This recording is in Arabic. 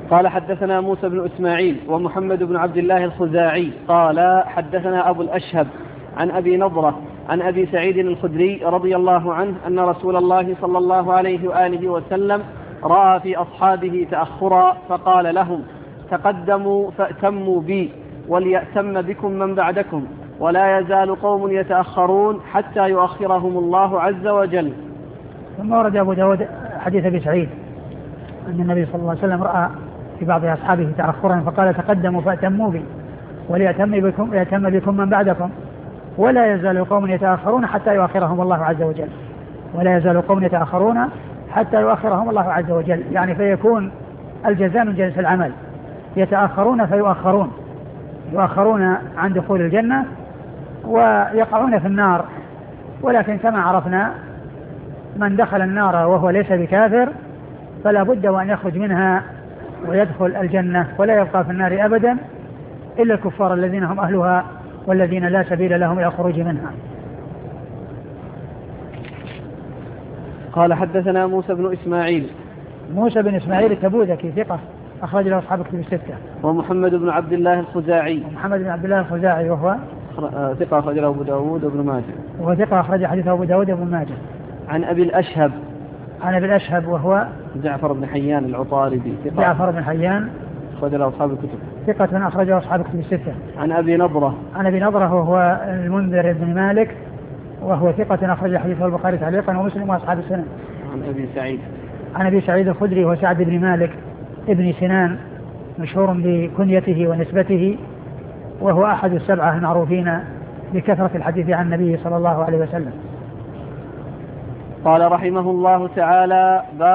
قال حدثنا موسى بن إسماعيل ومحمد بن عبد الله الخزاعي قال حدثنا أبو الأشهب عن أبي نضرة عن أبي سعيد الخدري رضي الله عنه أن رسول الله صلى الله عليه وآله وسلم رأى في أصحابه تأخرا فقال لهم تقدموا فأتموا بي وليأتم بكم من بعدكم ولا يزال قوم يتأخرون حتى يؤخرهم الله عز وجل. ثم ورد أبو داود حديث أبي سعيد أن النبي صلى الله عليه وسلم رأى في بعض أصحابه تأخرا فقال تقدموا فأتموا بي وليأتم بكم من بعدكم ولا يزال قوم يتأخرون حتى يؤخرهم الله عز وجل. ولا يزال قوم يتأخرون حتى يؤخرهم الله عز وجل، يعني فيكون الجزاء من جنس العمل، يتأخرون يؤخرون عن دخول الجنة ويقعون في النار. ولكن كما عرفنا من دخل النار وهو ليس بكافر فلا بد وأن يخرج منها ويدخل الجنة، ولا يبقى في النار أبدا إلا الكفار الذين هم أهلها والذين لا سبيل لهم إلى الخروج منها. قال حدثنا موسى بن إسماعيل التبوذكي ثقة أخرج له أصحاب الكتب الستة. ومحمد بن عبد الله الخزاعي وهو ثقة أخرج له أبو داود وابن ماجه. وثقة أخرج حديثه أبو داود وابن ماجه. عن أبي الأشهب وهو جعفر بن حيان العطاردي جعفر بن حيان أخرج له أصحاب الكتب ثقة أخرج له أصحاب الكتب الستة. عن أبي نضرة وهو المنذر بن مالك وهو ثقة أخرج حديثه البخاري تعليقا ومسلم وأصحاب السنن. عن أبي سعيد الخدري وسعد بن مالك ابن سنان مشهور بكنيته ونسبته، وهو أحد السبعة المعروفين بكثرة الحديث عن النبي صلى الله عليه وسلم. قال رحمه الله تعالى